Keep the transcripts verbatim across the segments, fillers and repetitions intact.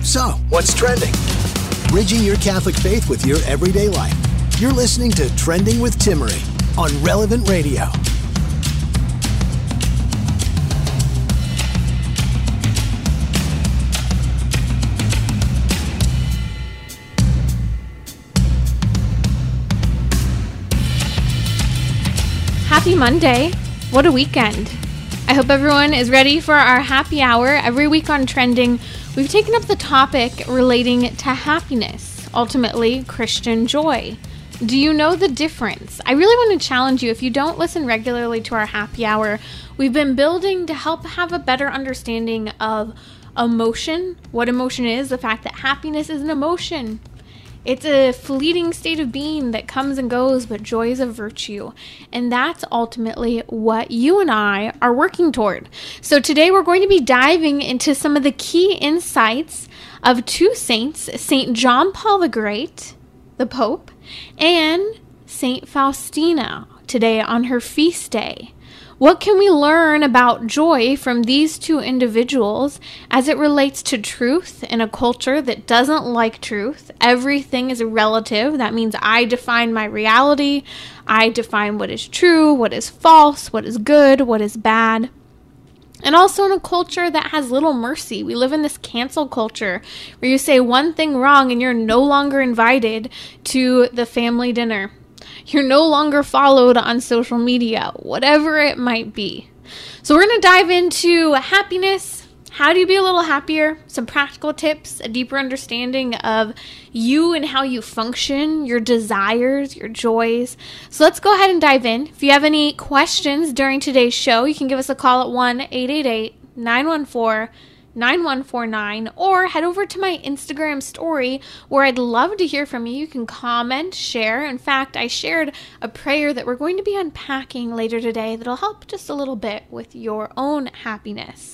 So, what's trending? Bridging your Catholic faith with your everyday life. You're listening to Trending with Timmerie on Relevant Radio. Happy Monday. What a weekend. I hope everyone is ready for our happy hour. Every week on Trending, we've taken up the topic relating to happiness, ultimately Christian joy. Do you know the difference? I really want to challenge you. If you don't listen regularly to our happy hour, we've been building to help have a better understanding of emotion, what emotion is, the fact that happiness is an emotion. It's a fleeting state of being that comes and goes, but joy is a virtue. And that's ultimately what you and I are working toward. So today we're going to be diving into some of the key insights of two saints, Saint John Paul the Great, the Pope, and Saint Faustina, today on her feast day. What can we learn about joy from these two individuals as it relates to truth in a culture that doesn't like truth? Everything is relative. That means I define my reality. I define what is true, what is false, what is good, what is bad. And also in a culture that has little mercy. We live in this cancel culture where you say one thing wrong and you're no longer invited to the family dinner. You're no longer followed on social media, whatever it might be. So we're going to dive into happiness. How do you be a little happier? Some practical tips, a deeper understanding of you and how you function, your desires, your joys. So let's go ahead and dive in. If you have any questions during today's show, you can give us a call at one eight eight eight, nine one four, nine one four nine or head over to my Instagram story where I'd love to hear from you. You can comment, share. In fact, I shared a prayer that we're going to be unpacking later today that'll help just a little bit with your own happiness.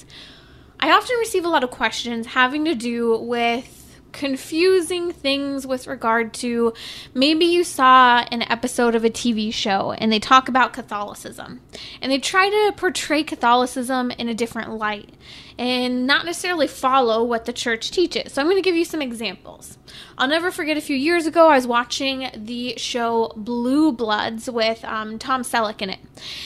I often receive a lot of questions having to do with confusing things with regard to maybe you saw an episode of a T V show and they talk about Catholicism and they try to portray Catholicism in a different light and not necessarily follow what the church teaches. So I'm going to give you some examples. I'll never forget a few years ago I was watching the show Blue Bloods with um, Tom Selleck in it.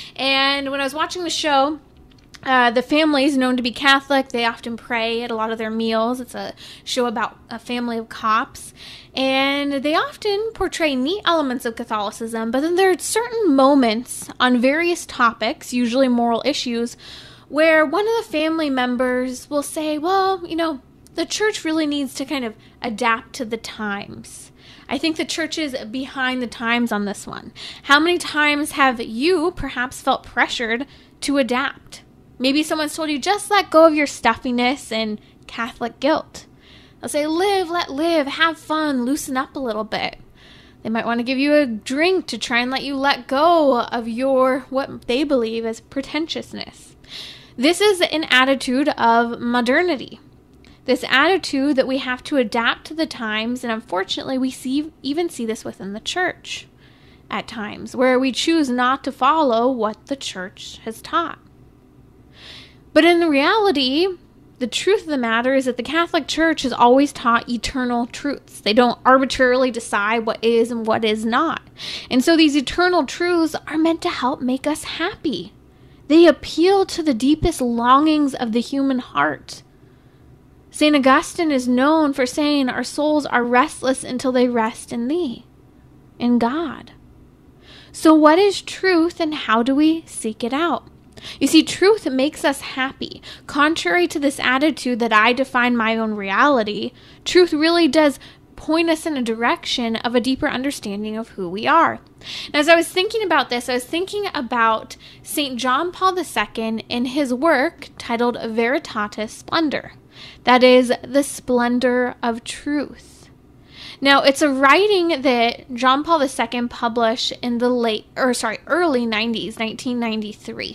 And when I was watching the show, Uh, the family is known to be Catholic. They often pray at a lot of their meals. It's a show about a family of cops. And they often portray neat elements of Catholicism, but then there are certain moments on various topics, usually moral issues, where one of the family members will say, well, you know, the church really needs to kind of adapt to the times. I think the church is behind the times on this one. How many times have you perhaps felt pressured to adapt? Maybe someone's told you, just let go of your stuffiness and Catholic guilt. They'll say, live, let live, have fun, loosen up a little bit. They might want to give you a drink to try and let you let go of your, what they believe as pretentiousness. This is an attitude of modernity. This attitude that we have to adapt to the times, and unfortunately we see even see this within the church at times, where we choose not to follow what the church has taught. But in the reality, the truth of the matter is that the Catholic Church has always taught eternal truths. They don't arbitrarily decide what is and what is not. And so these eternal truths are meant to help make us happy. They appeal to the deepest longings of the human heart. Saint Augustine is known for saying our souls are restless until they rest in thee, in God. So what is truth and how do we seek it out? You see, truth makes us happy. Contrary to this attitude that I define my own reality, truth really does point us in a direction of a deeper understanding of who we are. And as I was thinking about this, I was thinking about Saint John Paul the Second in his work titled Veritatis Splendor. That is, the splendor of truth. Now, it's a writing that John Paul the Second published in the late, or sorry, early nineties, nineteen ninety-three.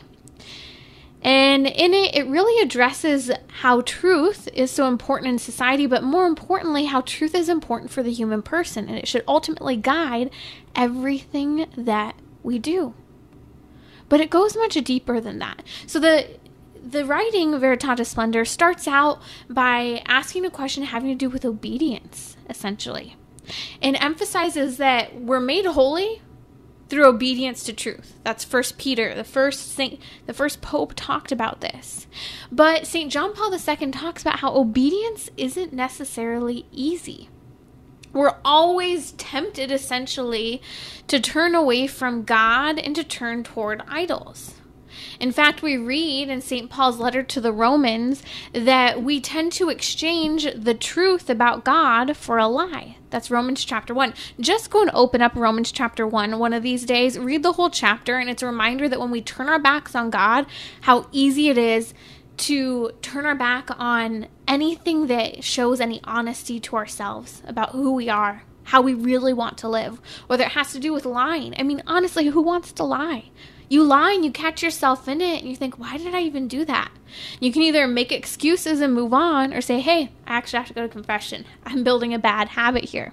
And in it, it really addresses how truth is so important in society, but more importantly, how truth is important for the human person. And it should ultimately guide everything that we do. But it goes much deeper than that. So the the writing Veritatis Splendor starts out by asking a question having to do with obedience, essentially, and emphasizes that we're made holy through obedience to truth. That's First Peter. The first saint, the first pope talked about this. But Saint John Paul the Second talks about how obedience isn't necessarily easy. We're always tempted, essentially, to turn away from God and to turn toward idols. In fact, we read in Saint Paul's letter to the Romans that we tend to exchange the truth about God for a lie. That's Romans chapter one. Just go and open up Romans chapter one one of these days, read the whole chapter, and it's a reminder that when we turn our backs on God, how easy it is to turn our back on anything that shows any honesty to ourselves about who we are, how we really want to live, whether it has to do with lying. I mean, honestly, who wants to lie? You lie and you catch yourself in it and you think, why did I even do that? You can either make excuses and move on or say, hey, I actually have to go to confession. I'm building a bad habit here.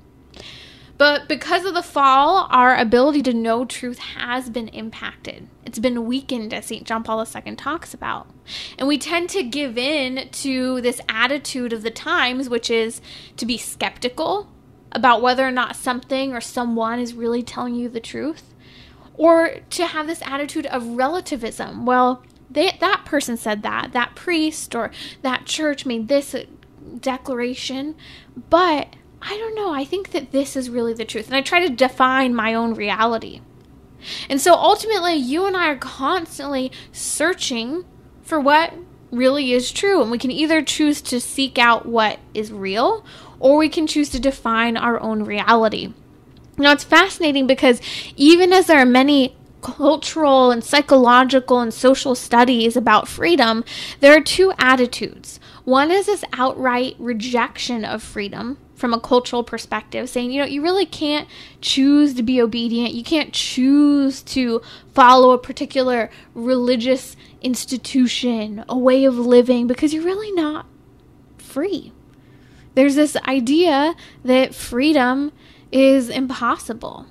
But because of the fall, our ability to know truth has been impacted. It's been weakened, as Saint John Paul the Second talks about. And we tend to give in to this attitude of the times, which is to be skeptical about whether or not something or someone is really telling you the truth. Or to have this attitude of relativism. Well, they, that person said that, that priest or that church made this declaration, but I don't know, I think that this is really the truth. And I try to define my own reality. And so ultimately, you and I are constantly searching for what really is true. And we can either choose to seek out what is real, or we can choose to define our own reality. Now, it's fascinating because even as there are many cultural and psychological and social studies about freedom, there are two attitudes. One is this outright rejection of freedom from a cultural perspective, saying, you know, you really can't choose to be obedient. You can't choose to follow a particular religious institution, a way of living, because you're really not free. There's this idea that freedom is impossible.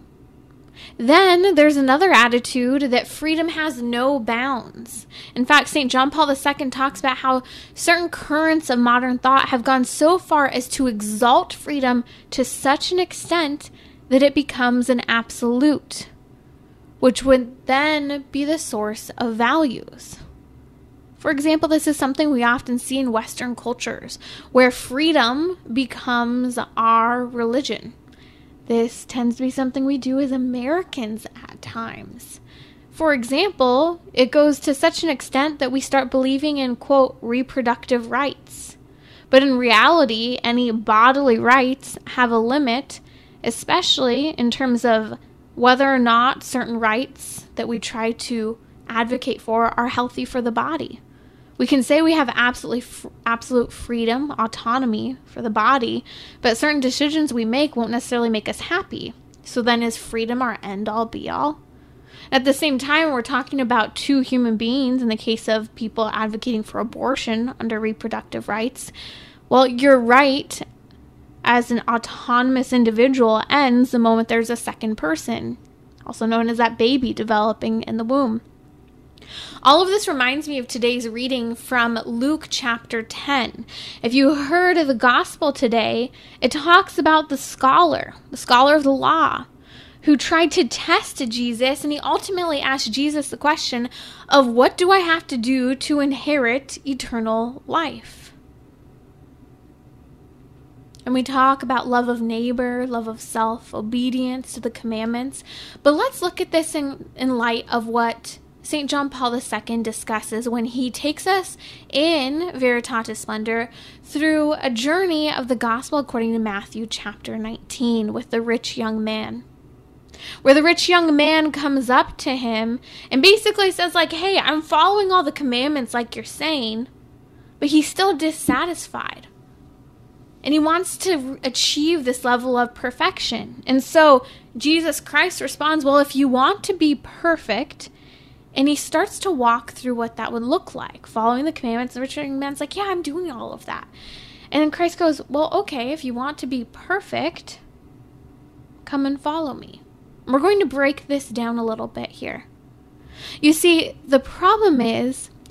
Then there's another attitude that freedom has no bounds. In fact, Saint John Paul the Second talks about how certain currents of modern thought have gone so far as to exalt freedom to such an extent that it becomes an absolute, which would then be the source of values. For example, this is something we often see in Western cultures, where freedom becomes our religion. This tends to be something we do as Americans at times. For example, it goes to such an extent that we start believing in, quote, reproductive rights. But in reality, any bodily rights have a limit, especially in terms of whether or not certain rights that we try to advocate for are healthy for the body. We can say we have absolutely f- absolute freedom, autonomy for the body, but certain decisions we make won't necessarily make us happy. So then is freedom our end-all be-all? At the same time, we're talking about two human beings in the case of people advocating for abortion under reproductive rights. Well, your right as an autonomous individual ends the moment there's a second person, also known as that baby developing in the womb. All of this reminds me of today's reading from Luke chapter ten. If you heard of the gospel today, it talks about the scholar, the scholar of the law, who tried to test Jesus, and he ultimately asked Jesus the question of, what do I have to do to inherit eternal life? And we talk about love of neighbor, love of self, obedience to the commandments. But let's look at this in, in light of what Saint John Paul the Second discusses when he takes us in Veritatis Splendor through a journey of the gospel according to Matthew chapter nineteen with the rich young man, where the rich young man comes up to him and basically says, like, hey, I'm following all the commandments like you're saying, but he's still dissatisfied. And he wants to achieve this level of perfection. And so Jesus Christ responds, well, if you want to be perfect, and he starts to walk through what that would look like, following the commandments. The rich young man's like, yeah, I'm doing all of that. And then Christ goes, well, okay, if you want to be perfect, come and follow me. We're going to break this down a little bit here. You see, the problem is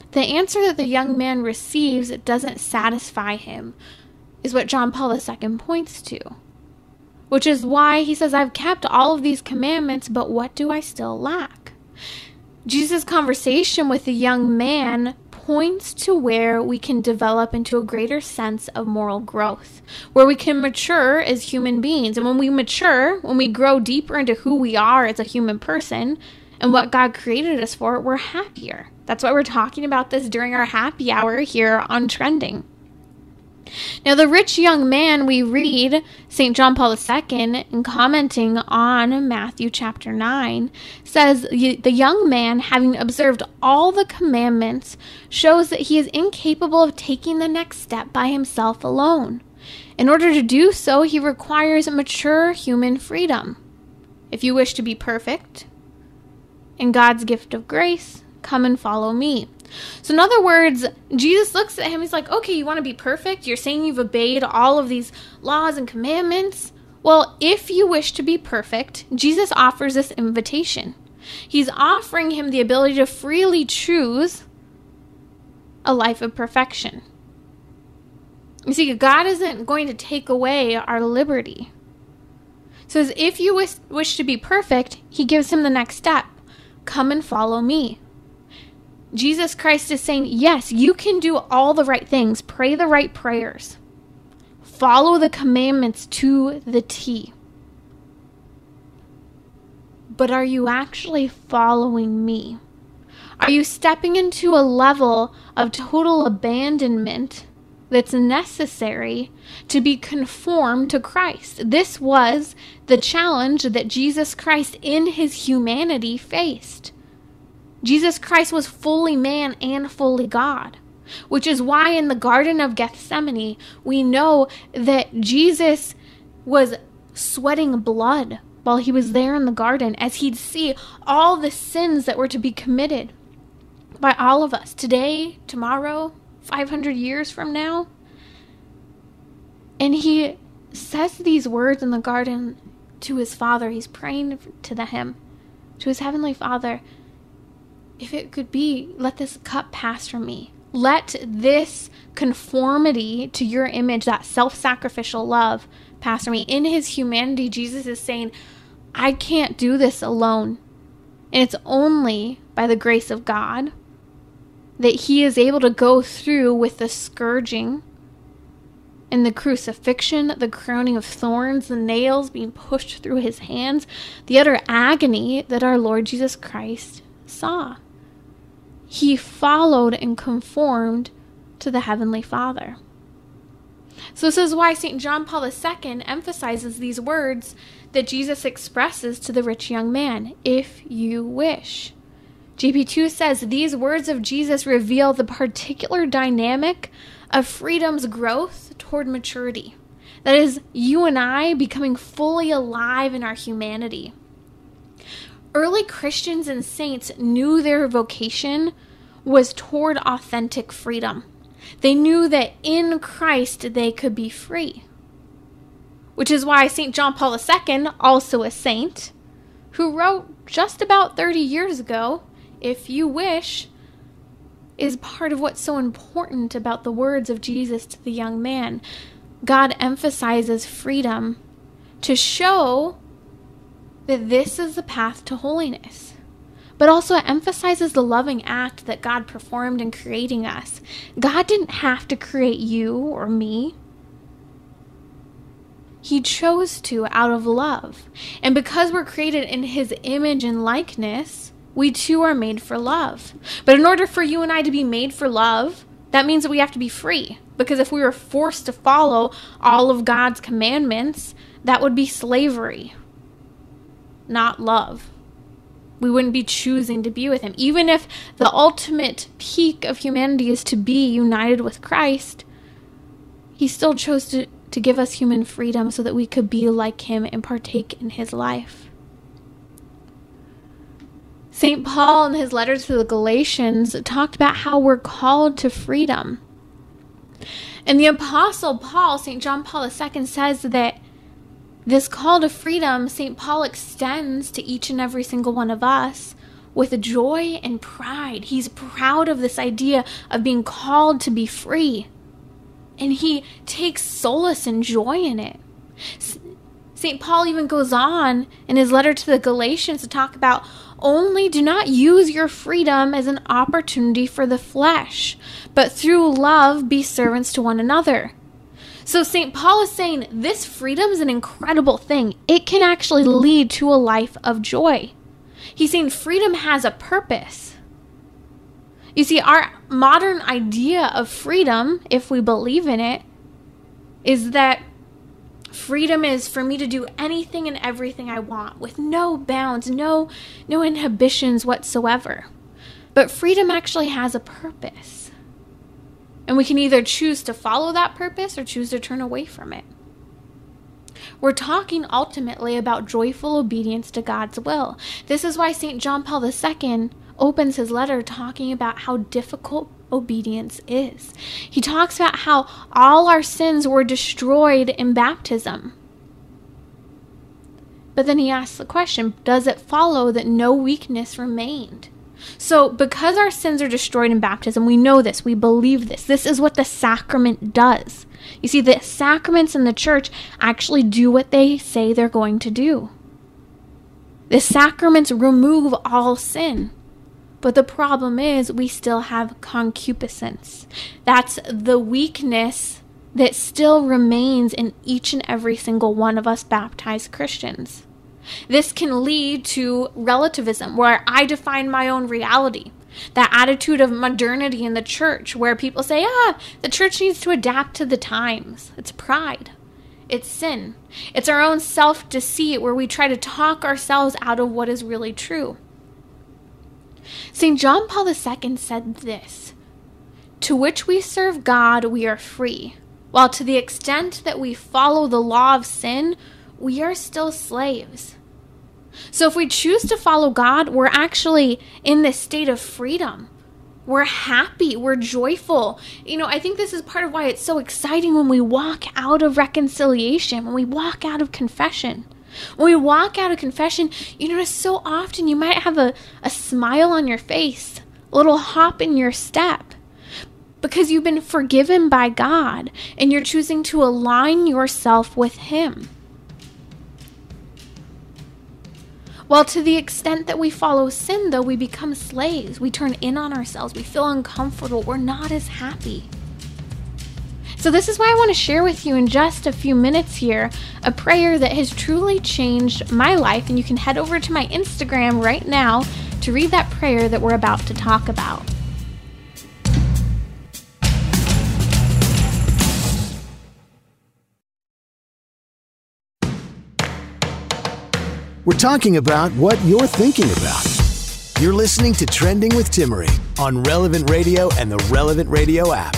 the answer that the young man receives doesn't satisfy him, is what John Paul the Second points to. Which is why he says, I've kept all of these commandments, but what do I still lack? Jesus' conversation with the young man points to where we can develop into a greater sense of moral growth, where we can mature as human beings. And when we mature, when we grow deeper into who we are as a human person and what God created us for, we're happier. That's why we're talking about this during our happy hour here on Trending. Now, the rich young man, we read Saint John Paul the Second in commenting on Matthew chapter nine, says, the young man, having observed all the commandments, shows that he is incapable of taking the next step by himself alone. In order to do so, he requires mature human freedom. If you wish to be perfect in God's gift of grace, come and follow me. So in other words, Jesus looks at him, he's like, okay, you want to be perfect? You're saying you've obeyed all of these laws and commandments? Well, if you wish to be perfect, Jesus offers this invitation. He's offering him the ability to freely choose a life of perfection. You see, God isn't going to take away our liberty. So as if you wish, wish to be perfect, he gives him the next step. Come and follow me. Jesus Christ is saying, yes, you can do all the right things. Pray the right prayers. Follow the commandments to the T. But are you actually following me? Are you stepping into a level of total abandonment that's necessary to be conformed to Christ? This was the challenge that Jesus Christ in his humanity faced. Jesus Christ was fully man and fully God, which is why in the Garden of Gethsemane, we know that Jesus was sweating blood while he was there in the garden, as he'd see all the sins that were to be committed by all of us today, tomorrow, five hundred years from now. And he says these words in the garden to his Father. He's praying to the him, to his heavenly Father. If it could be, let this cup pass from me. Let this conformity to your image, that self-sacrificial love, pass from me. In his humanity, Jesus is saying, I can't do this alone. And it's only by the grace of God that he is able to go through with the scourging and the crucifixion, the crowning of thorns, the nails being pushed through his hands, the utter agony that our Lord Jesus Christ saw. He followed and conformed to the Heavenly Father. So this is why Saint John Paul the Second emphasizes these words that Jesus expresses to the rich young man, if you wish. G P two says, these words of Jesus reveal the particular dynamic of freedom's growth toward maturity. That is, you and I becoming fully alive in our humanity. Early Christians and saints knew their vocation was toward authentic freedom. They knew that in Christ they could be free. Which is why Saint John Paul the Second, also a saint, who wrote just about thirty years ago, if you wish, is part of what's so important about the words of Jesus to the young man. God emphasizes freedom to show that this is the path to holiness, but also it emphasizes the loving act that God performed in creating us. God didn't have to create you or me. He chose to out of love. And because we're created in his image and likeness, we too are made for love. But in order for you and I to be made for love, that means that we have to be free. Because if we were forced to follow all of God's commandments, that would be slavery, not love. We wouldn't be choosing to be with him. Even if the ultimate peak of humanity is to be united with Christ, he still chose to, to give us human freedom so that we could be like him and partake in his life. Saint Paul, in his letters to the Galatians, talked about how we're called to freedom. And the Apostle Paul, Saint John Paul the Second, says that this call to freedom, Saint Paul extends to each and every single one of us with joy and pride. He's proud of this idea of being called to be free. And he takes solace and joy in it. Saint Paul even goes on in his letter to the Galatians to talk about, only do not use your freedom as an opportunity for the flesh, but through love be servants to one another. So Saint Paul is saying this freedom is an incredible thing. It can actually lead to a life of joy. He's saying freedom has a purpose. You see, our modern idea of freedom, if we believe in it, is that freedom is for me to do anything and everything I want with no bounds, no, no inhibitions whatsoever. But freedom actually has a purpose. And we can either choose to follow that purpose or choose to turn away from it. We're talking ultimately about joyful obedience to God's will. This is why Saint John Paul the Second opens his letter talking about how difficult obedience is. He talks about how all our sins were destroyed in baptism. But then he asks the question, does it follow that no weakness remained? So because our sins are destroyed in baptism, we know this, we believe this. This is what the sacrament does. You see, the sacraments in the church actually do what they say they're going to do. The sacraments remove all sin. But the problem is we still have concupiscence. That's the weakness that still remains in each and every single one of us baptized Christians. This can lead to relativism, where I define my own reality. That attitude of modernity in the church, where people say, ah, the church needs to adapt to the times. It's pride. It's sin. It's our own self-deceit, where we try to talk ourselves out of what is really true. Saint John Paul the Second said this, to which we serve God, we are free, while to the extent that we follow the law of sin, we are still slaves. So if we choose to follow God, we're actually in this state of freedom. We're happy, we're joyful. You know, I think this is part of why it's so exciting when we walk out of reconciliation, when we walk out of confession. When we walk out of confession, you notice so often you might have a, a smile on your face, a little hop in your step, because you've been forgiven by God and you're choosing to align yourself with Him. While to the extent that we follow sin, though, we become slaves. We turn in on ourselves. We feel uncomfortable. We're not as happy. So this is why I want to share with you in just a few minutes here a prayer that has truly changed my life. And you can head over to my Instagram right now to read that prayer that we're about to talk about. We're talking about what you're thinking about. You're listening to Trending with Timmerie on Relevant Radio and the Relevant Radio app.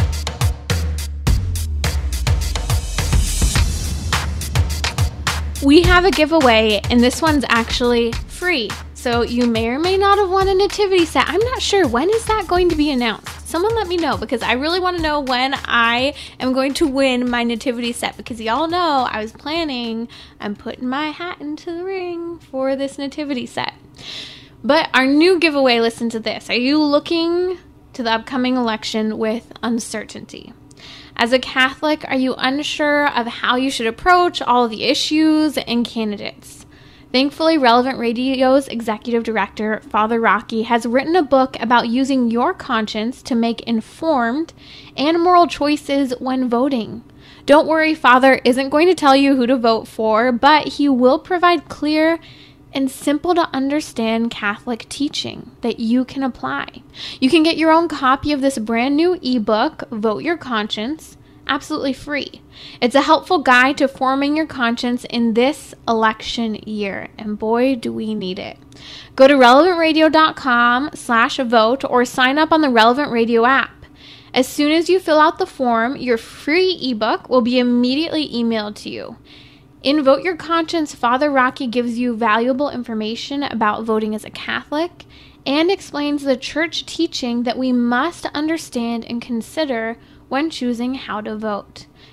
We have a giveaway, and this one's actually free. So you may or may not have won a nativity set. I'm not sure. When is that going to be announced? Someone let me know, because I really want to know when I am going to win my nativity set, because y'all know I was planning, I'm putting my hat into the ring for this nativity set. But our new giveaway, listen to this. Are you looking to the upcoming election with uncertainty? As a Catholic, are you unsure of how you should approach all the issues and candidates? Thankfully, Relevant Radio's executive director, Father Rocky, has written a book about using your conscience to make informed and moral choices when voting. Don't worry, Father isn't going to tell you who to vote for, but he will provide clear and simple to understand Catholic teaching that you can apply. You can get your own copy of this brand new ebook, Vote Your Conscience, absolutely free. It's a helpful guide to forming your conscience in this election year, and boy, do we need it. Go to relevant radio dot com slash vote or sign up on the Relevant Radio app. As soon as you fill out the form, your free ebook will be immediately emailed to you. In Vote Your Conscience, Father Rocky gives you valuable information about voting as a Catholic and explains the church teaching that we must understand and consider when choosing how to vote.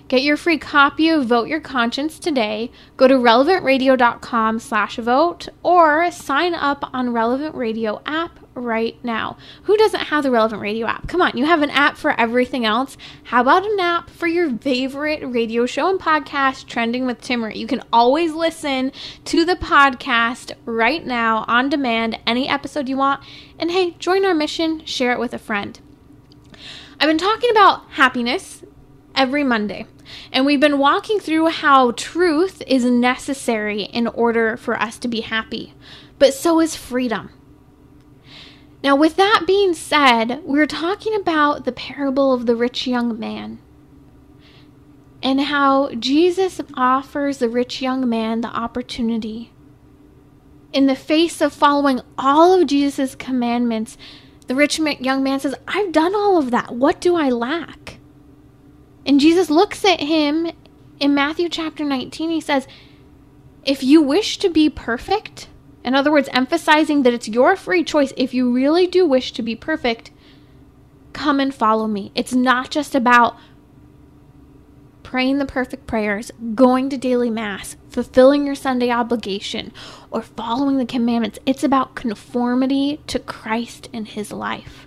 Get your free copy of Vote Your Conscience today. Go to relevantradio.com slash vote or sign up on Relevant Radio app right now. Who doesn't have the Relevant Radio app? Come on, you have an app for everything else. How about an app for your favorite radio show and podcast, Trending with Timmerie? You can always listen to the podcast right now on demand, any episode you want. And hey, join our mission, share it with a friend. I've been talking about happiness every Monday, and we've been walking through how truth is necessary in order for us to be happy, but so is freedom. Now, with that being said, we're talking about the parable of the rich young man and how Jesus offers the rich young man the opportunity. In the face of following all of Jesus' commandments, the rich young man says, I've done all of that. What do I lack? And Jesus looks at him in Matthew chapter nineteen. He says, if you wish to be perfect, in other words, emphasizing that it's your free choice, if you really do wish to be perfect, come and follow me. It's not just about praying the perfect prayers, going to daily mass, fulfilling your Sunday obligation, or following the commandments. It's about conformity to Christ and his life.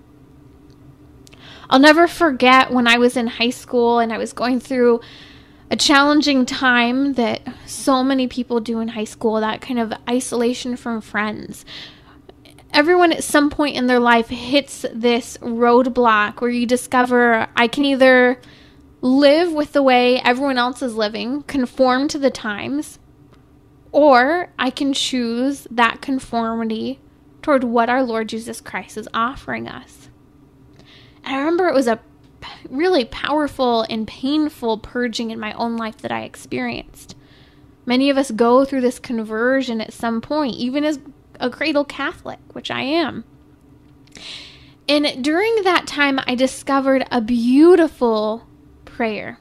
I'll never forget when I was in high school and I was going through a challenging time that so many people do in high school, that kind of isolation from friends. Everyone at some point in their life hits this roadblock where you discover I can either live with the way everyone else is living, conform to the times, or I can choose that conformity toward what our Lord Jesus Christ is offering us. And I remember it was a really powerful and painful purging in my own life that I experienced. Many of us go through this conversion at some point, even as a cradle Catholic, which I am. And during that time, I discovered a beautiful prayer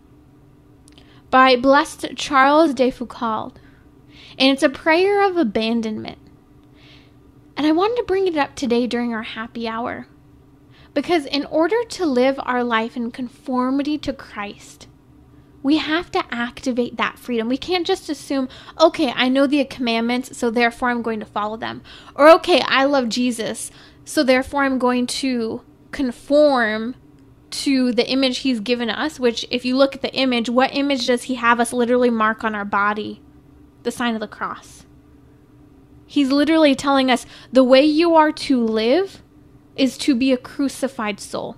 by Blessed Charles de Foucauld. And it's a prayer of abandonment. And I wanted to bring it up today during our happy hour. Because in order to live our life in conformity to Christ, we have to activate that freedom. We can't just assume, okay, I know the commandments, so therefore I'm going to follow them. Or, okay, I love Jesus, so therefore I'm going to conform to the image he's given us, which if you look at the image, what image does he have us literally mark on our body? The sign of the cross. He's literally telling us the way you are to live is to be a crucified soul.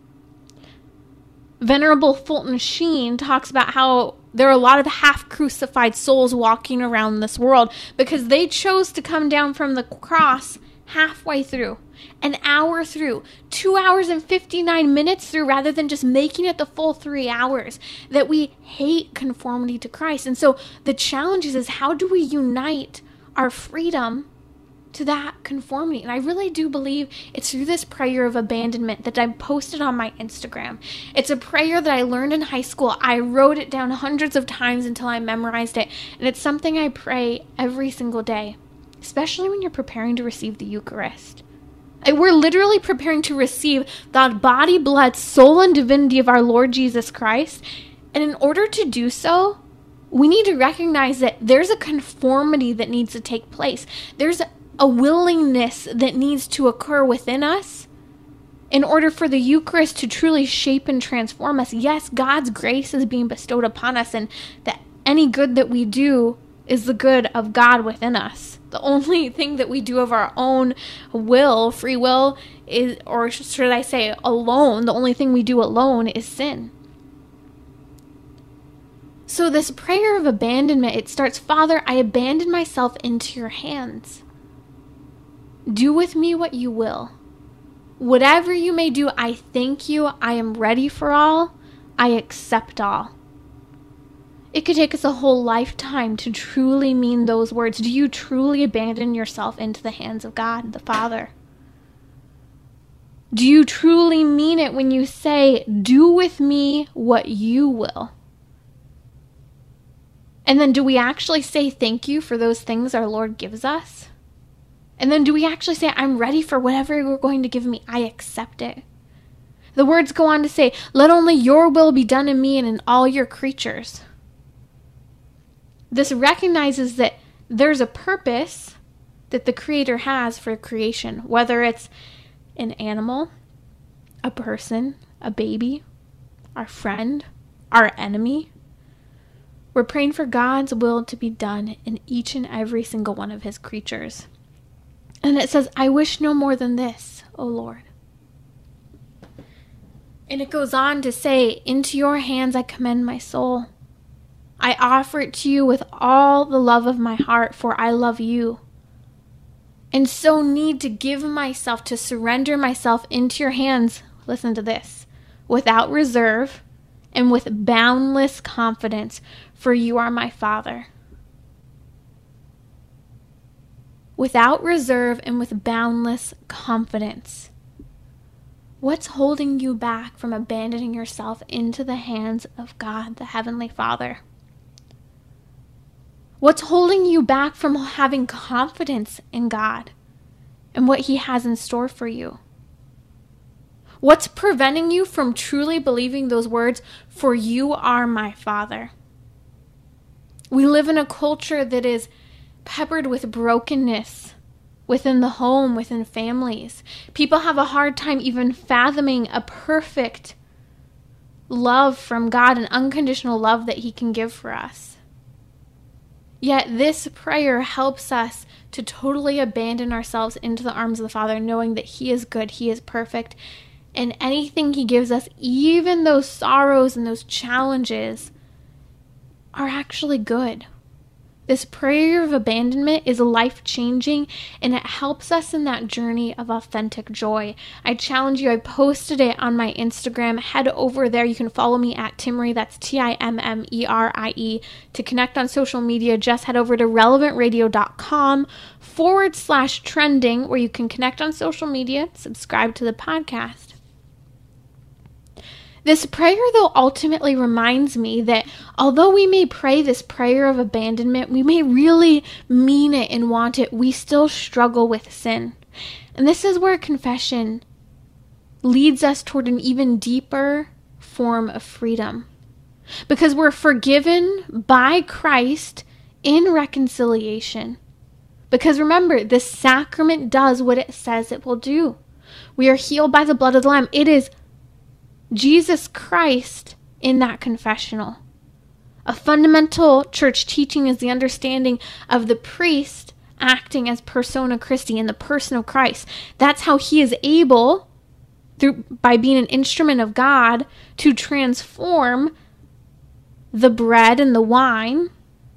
Venerable Fulton Sheen talks about how there are a lot of half-crucified souls walking around this world because they chose to come down from the cross halfway through, an hour through, two hours and fifty-nine minutes through, rather than just making it the full three hours, that we hate conformity to Christ. And so the challenge is, is how do we unite our freedom to that conformity? And I really do believe it's through this prayer of abandonment that I posted on my Instagram. It's a prayer that I learned in high school. I wrote it down hundreds of times until I memorized it. And it's something I pray every single day, especially when you're preparing to receive the Eucharist. Like, we're literally preparing to receive the body, blood, soul, and divinity of our Lord Jesus Christ. And in order to do so, we need to recognize that there's a conformity that needs to take place. There's a a willingness that needs to occur within us in order for the Eucharist to truly shape and transform us. Yes, God's grace is being bestowed upon us, and that any good that we do is the good of God within us. The only thing that we do of our own will, free will, is, or should I say alone, the only thing we do alone is sin. So this prayer of abandonment, it starts, Father, I abandon myself into your hands. Do with me what you will. Whatever you may do, I thank you. I am ready for all. I accept all. It could take us a whole lifetime to truly mean those words. Do you truly abandon yourself into the hands of God, the Father? Do you truly mean it when you say, do with me what you will? And then do we actually say thank you for those things our Lord gives us? And then do we actually say, I'm ready for whatever you're going to give me. I accept it. The words go on to say, let only your will be done in me and in all your creatures. This recognizes that there's a purpose that the Creator has for creation, whether it's an animal, a person, a baby, our friend, our enemy. We're praying for God's will to be done in each and every single one of his creatures. And it says, I wish no more than this, O Lord. And it goes on to say, into your hands I commend my soul. I offer it to you with all the love of my heart, for I love you. And so need to give myself, to surrender myself into your hands, listen to this, without reserve and with boundless confidence, for you are my Father. Without reserve and with boundless confidence. What's holding you back from abandoning yourself into the hands of God, the Heavenly Father? What's holding you back from having confidence in God and what he has in store for you? What's preventing you from truly believing those words, for you are my Father? We live in a culture that is peppered with brokenness within the home, within families. People have a hard time even fathoming a perfect love from God, an unconditional love that he can give for us. Yet this prayer helps us to totally abandon ourselves into the arms of the Father, knowing that he is good, he is perfect, and anything he gives us, even those sorrows and those challenges, are actually good. This prayer of abandonment is life-changing, and it helps us in that journey of authentic joy. I challenge you, I posted it on my Instagram. Head over there. You can follow me at Timmerie, that's T I M M E R I E. To connect on social media, just head over to relevantradio.com forward slash trending, where you can connect on social media, subscribe to the podcast. This prayer, though, ultimately reminds me that although we may pray this prayer of abandonment, we may really mean it and want it, we still struggle with sin. And this is where confession leads us toward an even deeper form of freedom. Because we're forgiven by Christ in reconciliation. Because remember, the sacrament does what it says it will do. We are healed by the blood of the Lamb. It is Jesus Christ in that confessional. A fundamental church teaching is the understanding of the priest acting as persona Christi, in the person of Christ. That's how he is able, through by being an instrument of God, to transform the bread and the wine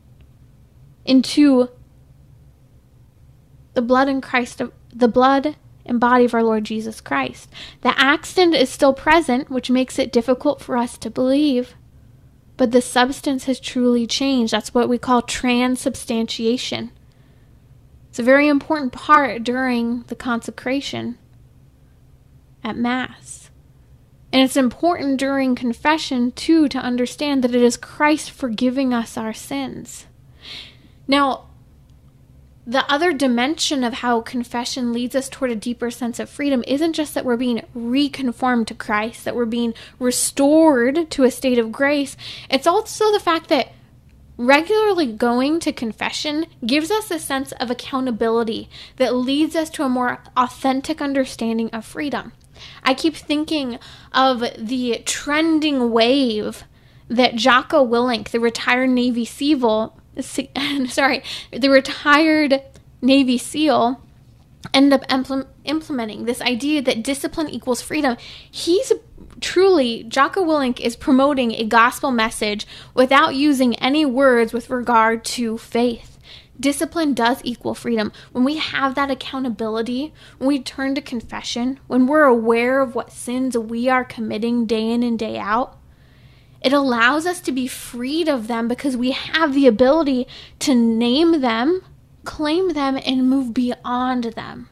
into the blood and Christ of the blood and body of our Lord Jesus Christ. The accident is still present, which makes it difficult for us to believe, but the substance has truly changed. That's what we call transubstantiation. It's a very important part during the consecration at Mass. And it's important during confession, too, to understand that it is Christ forgiving us our sins. Now, the other dimension of how confession leads us toward a deeper sense of freedom isn't just that we're being reconformed to Christ, that we're being restored to a state of grace. It's also the fact that regularly going to confession gives us a sense of accountability that leads us to a more authentic understanding of freedom. I keep thinking of the trending wave that Jocko Willink, the retired Navy SEAL, sorry, the retired Navy SEAL, ended up impl- implementing this idea that discipline equals freedom. He's truly, Jocko Willink is promoting a gospel message without using any words with regard to faith. Discipline does equal freedom. When we have that accountability, when we turn to confession, when we're aware of what sins we are committing day in and day out, it allows us to be freed of them because we have the ability to name them, claim them, and move beyond them.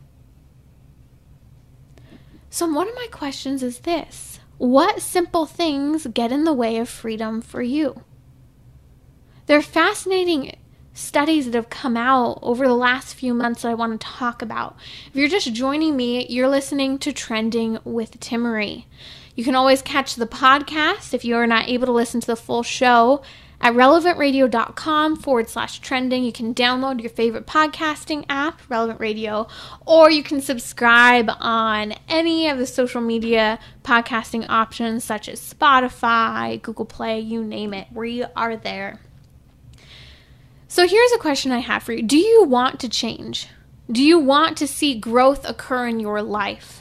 So one of my questions is this: what simple things get in the way of freedom for you? There are fascinating studies that have come out over the last few months that I want to talk about. If you're just joining me, you're listening to Trending with Timmerie. You can always catch the podcast if you are not able to listen to the full show at relevantradio.com forward slash trending. You can download your favorite podcasting app, Relevant Radio, or you can subscribe on any of the social media podcasting options such as Spotify, Google Play, you name it. We are there. So here's a question I have for you. Do you want to change? Do you want to see growth occur in your life?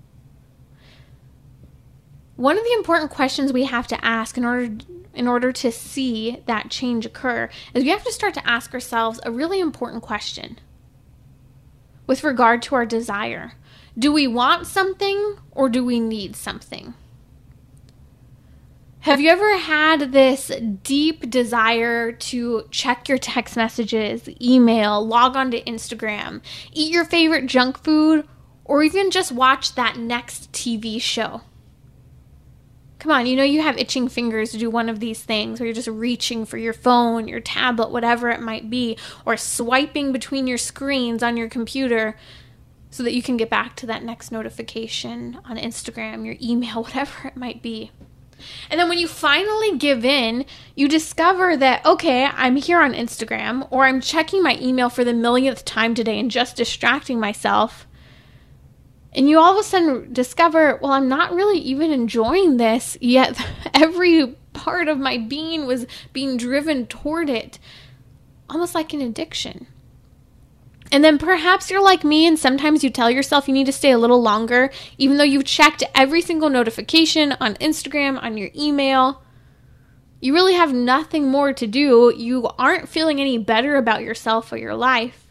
One of the important questions we have to ask in order in order to see that change occur is we have to start to ask ourselves a really important question with regard to our desire. Do we want something or do we need something? Have you ever had this deep desire to check your text messages, email, log on to Instagram, eat your favorite junk food, or even just watch that next T V show? Come on, you know you have itching fingers to do one of these things where you're just reaching for your phone, your tablet, whatever it might be, or swiping between your screens on your computer so that you can get back to that next notification on Instagram, your email, whatever it might be. And then when you finally give in, you discover that, okay, I'm here on Instagram, or I'm checking my email for the millionth time today and just distracting myself. And you all of a sudden discover, well, I'm not really even enjoying this, yet every part of my being was being driven toward it, almost like an addiction. And then perhaps you're like me and sometimes you tell yourself you need to stay a little longer, even though you've checked every single notification on Instagram, on your email. You really have nothing more to do. You aren't feeling any better about yourself or your life.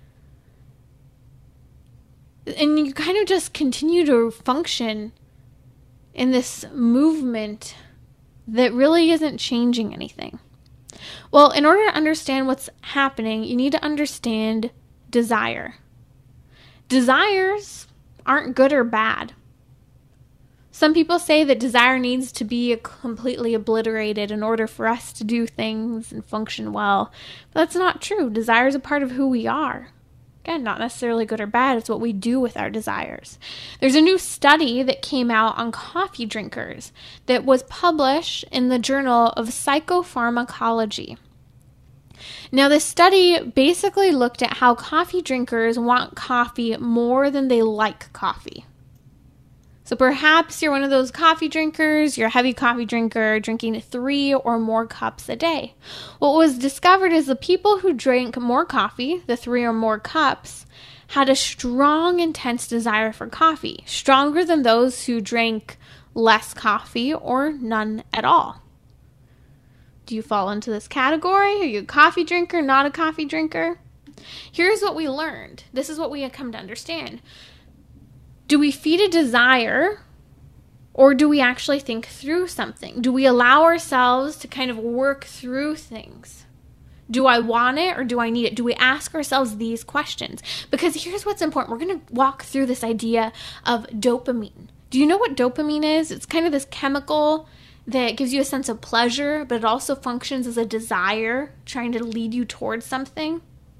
And you kind of just continue to function in this movement that really isn't changing anything. Well, in order to understand what's happening, you need to understand desire. Desires aren't good or bad. Some people say that desire needs to be completely obliterated in order for us to do things and function well. But that's not true. Desire is a part of who we are. Again, not necessarily good or bad. It's what we do with our desires. There's a new study that came out on coffee drinkers that was published in the Journal of Psychopharmacology. Now, this study basically looked at how coffee drinkers want coffee more than they like coffee. So perhaps you're one of those coffee drinkers, you're a heavy coffee drinker, drinking three or more cups a day. What was discovered is the people who drank more coffee, the three or more cups, had a strong, intense desire for coffee, stronger than those who drank less coffee or none at all. Do you fall into this category? Are you a coffee drinker, not a coffee drinker? Here's what we learned. This is what we have come to understand. Do we feed a desire, or do we actually think through something? Do we allow ourselves to kind of work through things? Do I want it or do I need it? Do we ask ourselves these questions? Because here's what's important. We're going to walk through this idea of dopamine. Do you know what dopamine is? It's kind of this chemical that gives you a sense of pleasure, but it also functions as a desire trying to lead you towards something.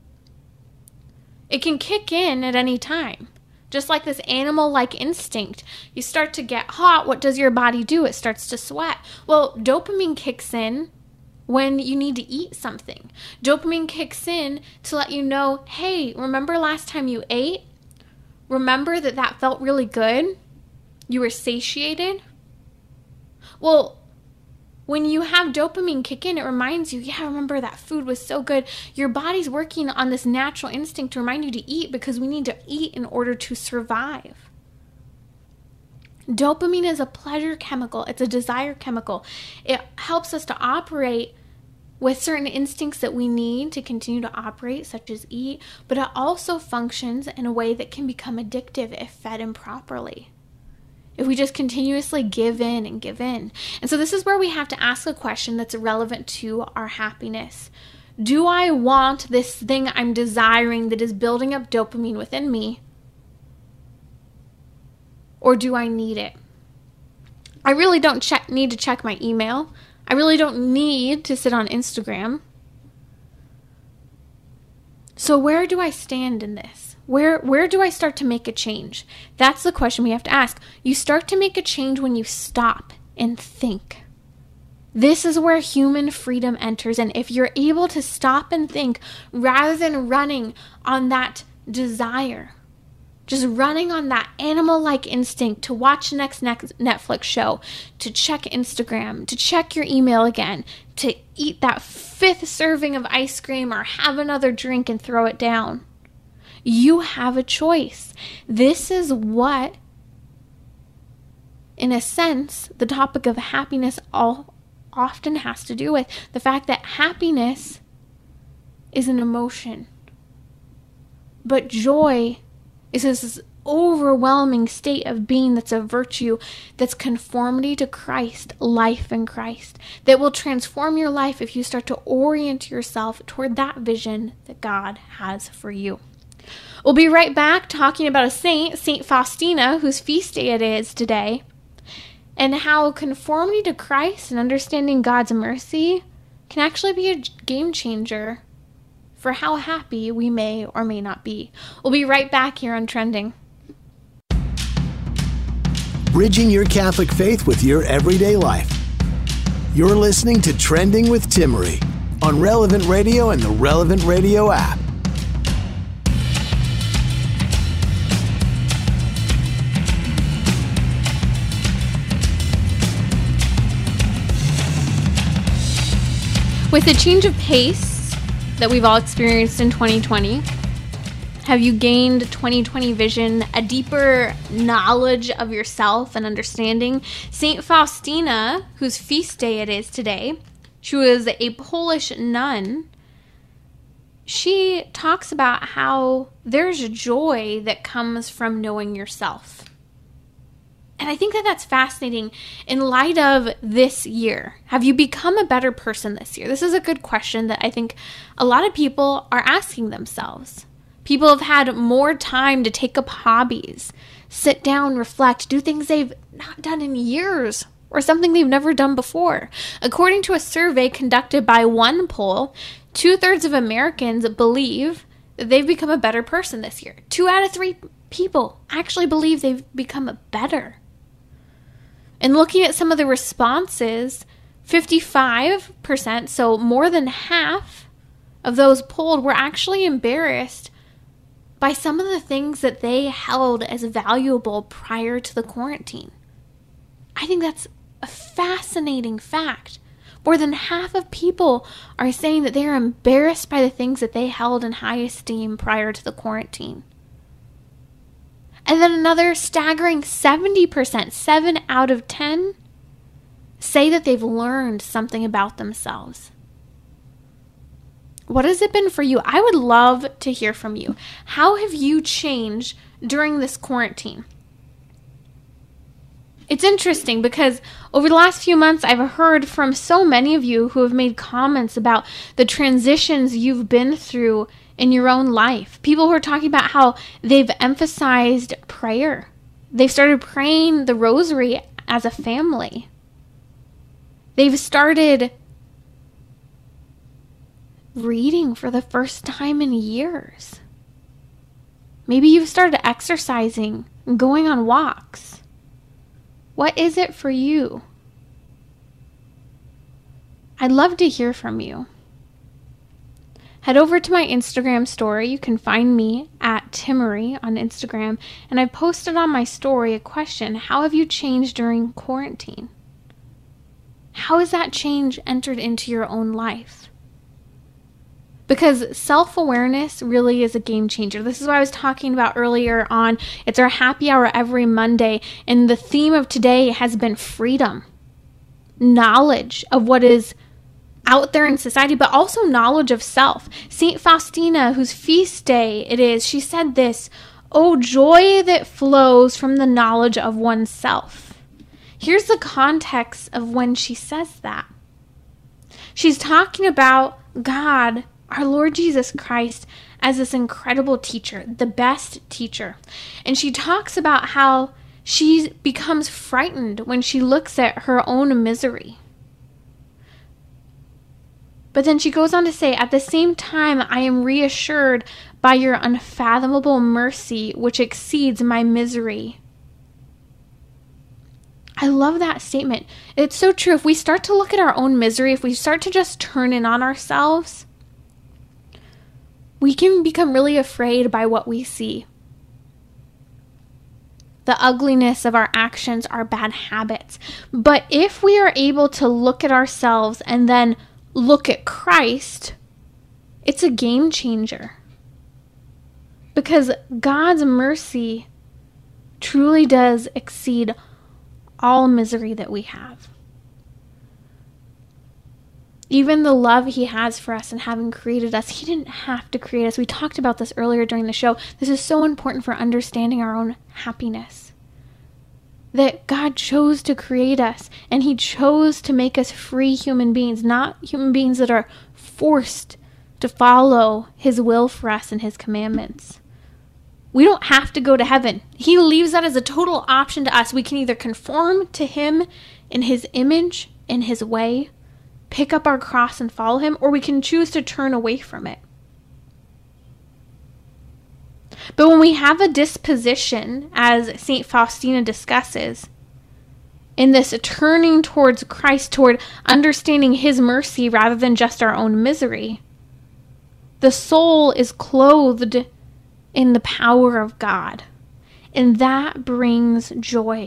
It can kick in at any time. Just like this animal-like instinct, you start to get hot, what does your body do? It starts to sweat. Well, dopamine kicks in when you need to eat something. Dopamine kicks in to let you know, hey, remember last time you ate? Remember that that felt really good? You were satiated? Well, when you have dopamine kick in, it reminds you, yeah, remember that food was so good. Your body's working on this natural instinct to remind you to eat because we need to eat in order to survive. Dopamine is a pleasure chemical. It's a desire chemical. It helps us to operate with certain instincts that we need to continue to operate, such as eat, but it also functions in a way that can become addictive if fed improperly. If we just continuously give in and give in. And so this is where we have to ask a question that's relevant to our happiness. Do I want this thing I'm desiring that is building up dopamine within me? Or do I need it? I really don't check, need to check my email. I really don't need to sit on Instagram. So where do I stand in this? Where where do I start to make a change? That's the question we have to ask. You start to make a change when you stop and think. This is where human freedom enters. And if you're able to stop and think rather than running on that desire, just running on that animal-like instinct to watch the next next Netflix show, to check Instagram, to check your email again, to eat that fifth serving of ice cream or have another drink and throw it down. You have a choice. This is what, in a sense, the topic of happiness all often has to do with. The fact that happiness is an emotion, but joy is this overwhelming state of being that's a virtue, that's conformity to Christ, life in Christ, that will transform your life if you start to orient yourself toward that vision that God has for you. We'll be right back talking about a saint, Saint Faustina, whose feast day it is today, and how conformity to Christ and understanding God's mercy can actually be a game changer for how happy we may or may not be. We'll be right back here on Trending. Bridging your Catholic faith with your everyday life. You're listening to Trending with Timmerie on Relevant Radio and the Relevant Radio app. With a change of pace that we've all experienced in twenty twenty, have you gained twenty twenty vision, a deeper knowledge of yourself and understanding? Saint Faustina, whose feast day it is today, she was a Polish nun. She talks about how there's joy that comes from knowing yourself. And I think that that's fascinating in light of this year. Have you become a better person this year? This is a good question that I think a lot of people are asking themselves. People have had more time to take up hobbies, sit down, reflect, do things they've not done in years, or something they've never done before. According to a survey conducted by OnePoll, two-thirds of Americans believe that they've become a better person this year. Two out of three people actually believe they've become a better. And looking at some of the responses, fifty-five percent, so more than half of those polled, were actually embarrassed by some of the things that they held as valuable prior to the quarantine. I think that's a fascinating fact. More than half of people are saying that they are embarrassed by the things that they held in high esteem prior to the quarantine. And then another staggering seventy percent, seven out of ten, say that they've learned something about themselves. What has it been for you? I would love to hear from you. How have you changed during this quarantine? It's interesting because over the last few months, I've heard from so many of you who have made comments about the transitions you've been through in your own life. People who are talking about how they've emphasized prayer. They've started praying the rosary as a family. They've started reading for the first time in years. Maybe you've started exercising and going on walks. What is it for you? I'd love to hear from you. Head over to my Instagram story. You can find me at Timmerie on Instagram. And I posted on my story a question: how have you changed during quarantine? How has that change entered into your own life? Because self-awareness really is a game changer. This is what I was talking about earlier on. It's our happy hour every Monday. And the theme of today has been freedom. Knowledge of what is out there in society, but also knowledge of self. Saint Faustina, whose feast day it is, she said this: "Oh, joy that flows from the knowledge of oneself." Here's the context of when she says that. She's talking about God, our Lord Jesus Christ, as this incredible teacher, the best teacher. And she talks about how she becomes frightened when she looks at her own misery. But then she goes on to say, at the same time, I am reassured by your unfathomable mercy, which exceeds my misery. I love that statement. It's so true. If we start to look at our own misery, if we start to just turn in on ourselves, we can become really afraid by what we see. The ugliness of our actions, our bad habits. But if we are able to look at ourselves and then look at Christ, it's a game changer. Because God's mercy truly does exceed all misery that we have. Even the love he has for us and having created us, he didn't have to create us. We talked about this earlier during the show. This is so important for understanding our own happiness. That God chose to create us, and he chose to make us free human beings, not human beings that are forced to follow his will for us and his commandments. We don't have to go to heaven. He leaves that as a total option to us. We can either conform to him in his image, in his way, pick up our cross and follow him, or we can choose to turn away from it. But when we have a disposition, as Saint Faustina discusses, in this turning towards Christ, toward understanding his mercy rather than just our own misery, the soul is clothed in the power of God, and that brings joy.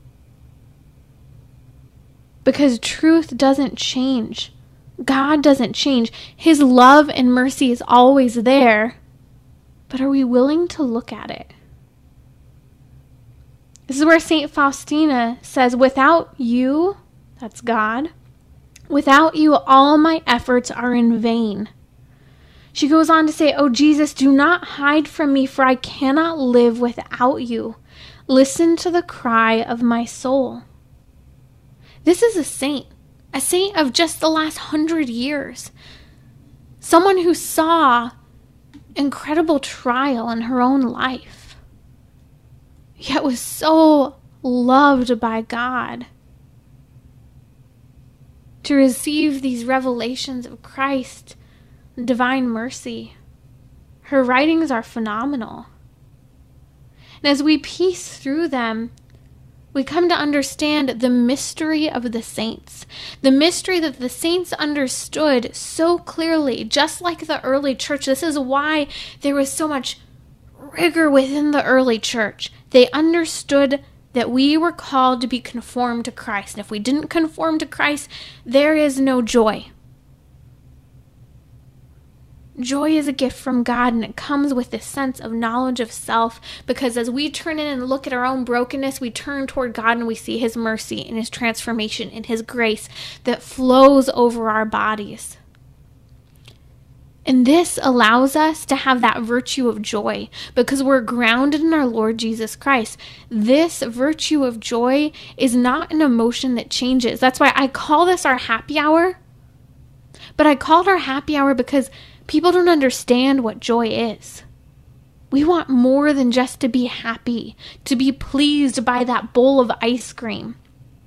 Because truth doesn't change. God doesn't change. His love and mercy is always there. But are we willing to look at it? This is where Saint Faustina says, without you, that's God, without you, all my efforts are in vain. She goes on to say, oh Jesus, do not hide from me, for I cannot live without you. Listen to the cry of my soul. This is a saint, a saint of just the last hundred years. Someone who saw incredible trial in her own life, yet was so loved by God. To receive these revelations of Christ, divine mercy. Her writings are phenomenal. And as we piece through them, we come to understand the mystery of the saints. The mystery that the saints understood so clearly, just like the early church. This is why there was so much rigor within the early church. They understood that we were called to be conformed to Christ. And if we didn't conform to Christ, there is no joy. Joy is a gift from God, and it comes with this sense of knowledge of self, because as we turn in and look at our own brokenness, we turn toward God and we see his mercy and his transformation and his grace that flows over our bodies. And this allows us to have that virtue of joy because we're grounded in our Lord Jesus Christ. This virtue of joy is not an emotion that changes. That's why I call this our happy hour. But I call it our happy hour because people don't understand what joy is. We want more than just to be happy, to be pleased by that bowl of ice cream.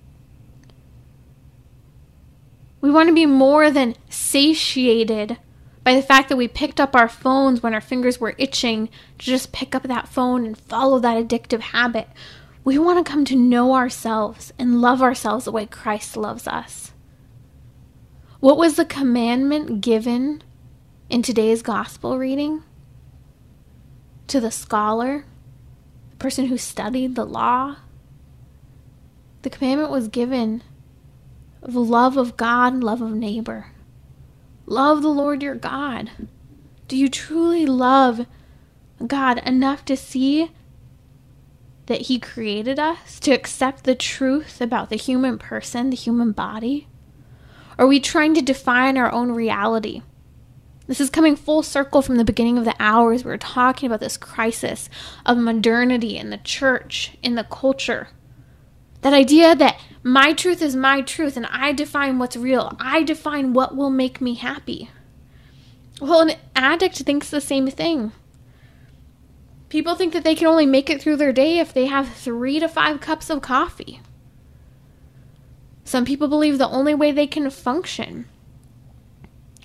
We want to be more than satiated by the fact that we picked up our phones when our fingers were itching to just pick up that phone and follow that addictive habit. We want to come to know ourselves and love ourselves the way Christ loves us. What was the commandment given in today's gospel reading? To the scholar, the person who studied the law, the commandment was given of love of God and love of neighbor. Love the Lord your God. Do you truly love God enough to see that he created us, to accept the truth about the human person, the human body? Or are we trying to define our own reality? This is coming full circle from the beginning of the hours. We were talking about this crisis of modernity in the church, in the culture. That idea that my truth is my truth and I define what's real. I define what will make me happy. Well, an addict thinks the same thing. People think that they can only make it through their day if they have three to five cups of coffee. Some people believe the only way they can function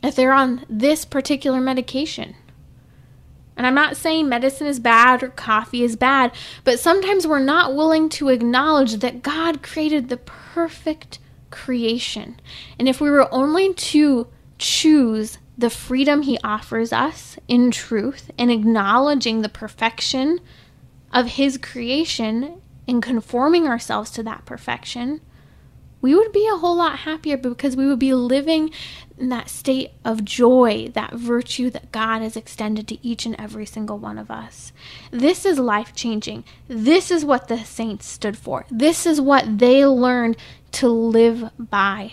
if they're on this particular medication. And I'm not saying medicine is bad or coffee is bad, but sometimes we're not willing to acknowledge that God created the perfect creation. And if we were only to choose the freedom he offers us in truth and acknowledging the perfection of his creation and conforming ourselves to that perfection, we would be a whole lot happier because we would be living in that state of joy, that virtue that God has extended to each and every single one of us. This is life-changing. This is what the saints stood for. This is what they learned to live by.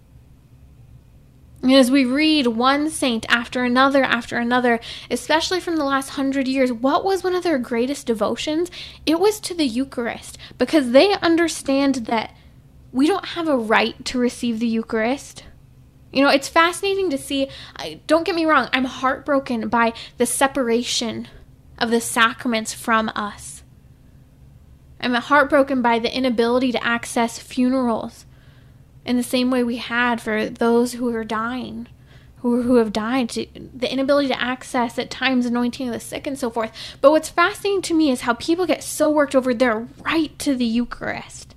And as we read one saint after another after another, especially from the last hundred years, what was one of their greatest devotions? It was to the Eucharist, because they understand that we don't have a right to receive the Eucharist. You know, it's fascinating to see. I, don't get me wrong, I'm heartbroken by the separation of the sacraments from us. I'm heartbroken by the inability to access funerals in the same way we had for those who are dying, who, who have died, to, the inability to access at times anointing of the sick and so forth. But what's fascinating to me is how people get so worked over their right to the Eucharist.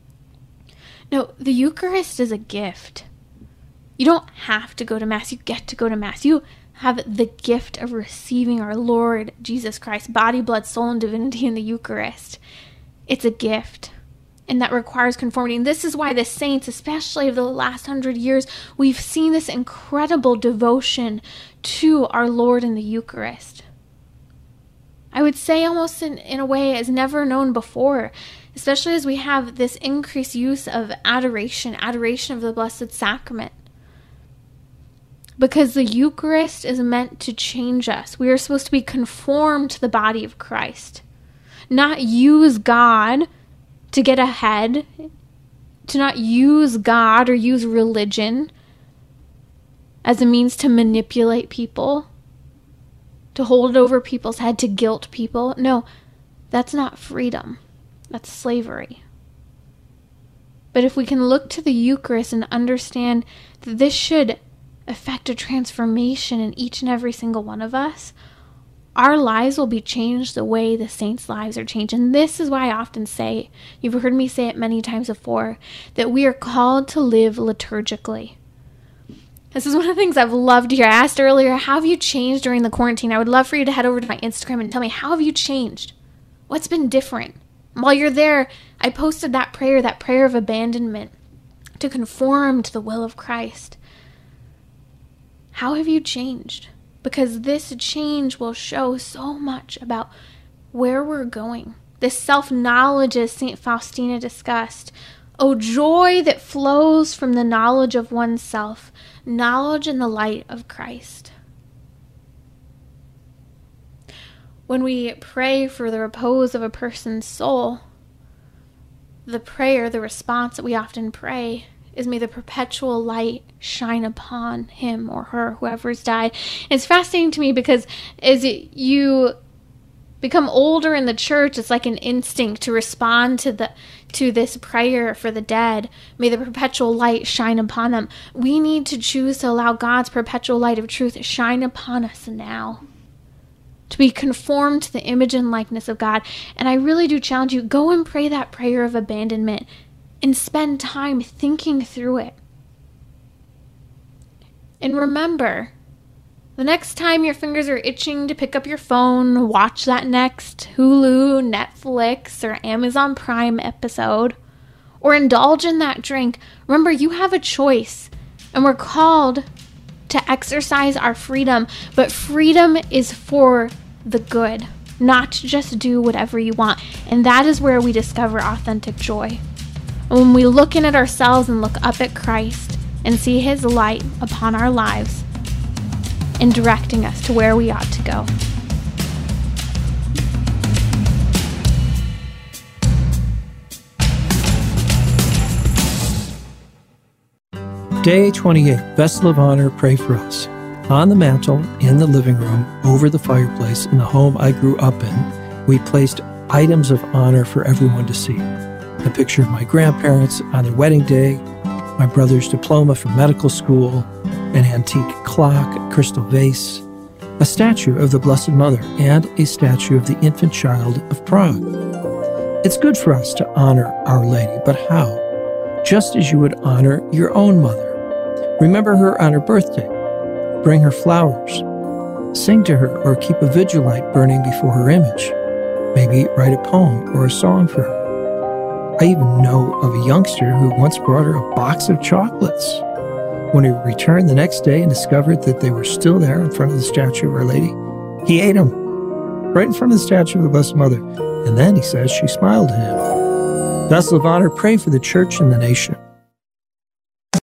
No, the Eucharist is a gift. You don't have to go to Mass. You get to go to Mass. You have the gift of receiving our Lord Jesus Christ, body, blood, soul, and divinity in the Eucharist. It's a gift, and that requires conformity. And this is why the saints, especially of the last hundred years, we've seen this incredible devotion to our Lord in the Eucharist. I would say almost in, in a way as never known before, especially as we have this increased use of adoration, adoration of the Blessed Sacrament. Because the Eucharist is meant to change us. We are supposed to be conformed to the body of Christ. Not use God to get ahead. To not use God or use religion as a means to manipulate people. To hold it over people's head, to guilt people. No, that's not freedom. That's slavery. But if we can look to the Eucharist and understand that this should affect a transformation in each and every single one of us, our lives will be changed the way the saints' lives are changed. And this is why I often say, you've heard me say it many times before, that we are called to live liturgically. This is one of the things I've loved to hear. I asked earlier, how have you changed during the quarantine? I would love for you to head over to my Instagram and tell me, how have you changed? What's been different? While you're there, I posted that prayer, that prayer of abandonment, to conform to the will of Christ. How have you changed? Because this change will show so much about where we're going. This self-knowledge, as Saint Faustina discussed. Oh, joy that flows from the knowledge of oneself, knowledge in the light of Christ. When we pray for the repose of a person's soul, the prayer, the response that we often pray is, may the perpetual light shine upon him or her, whoever's died. It's fascinating to me because as it, you become older in the church, it's like an instinct to respond to the to this prayer for the dead. May the perpetual light shine upon them. We need to choose to allow God's perpetual light of truth shine upon us now, to be conformed to the image and likeness of God. And I really do challenge you, go and pray that prayer of abandonment and spend time thinking through it. And remember, the next time your fingers are itching to pick up your phone, watch that next Hulu, Netflix, or Amazon Prime episode, or indulge in that drink, remember you have a choice, and we're called to exercise our freedom, but freedom is for the good, not to just do whatever you want. And that is where we discover authentic joy. And when we look in at ourselves and look up at Christ and see his light upon our lives and directing us to where we ought to go. Day twenty-eight, Vessel of Honor, Pray for Us. On the mantle in the living room, over the fireplace in the home I grew up in, we placed items of honor for everyone to see. A picture of my grandparents on their wedding day, my brother's diploma from medical school, an antique clock, a crystal vase, a statue of the Blessed Mother, and a statue of the infant child of Prague. It's good for us to honor Our Lady, but how? Just as you would honor your own mother. Remember her on her birthday. Bring her flowers. Sing to her or keep a vigil light burning before her image. Maybe write a poem or a song for her. I even know of a youngster who once brought her a box of chocolates. When he returned the next day and discovered that they were still there in front of the statue of Our Lady, he ate them right in front of the statue of the Blessed Mother. And then he says she smiled at him. Vessel of Honor, pray for the church and the nation.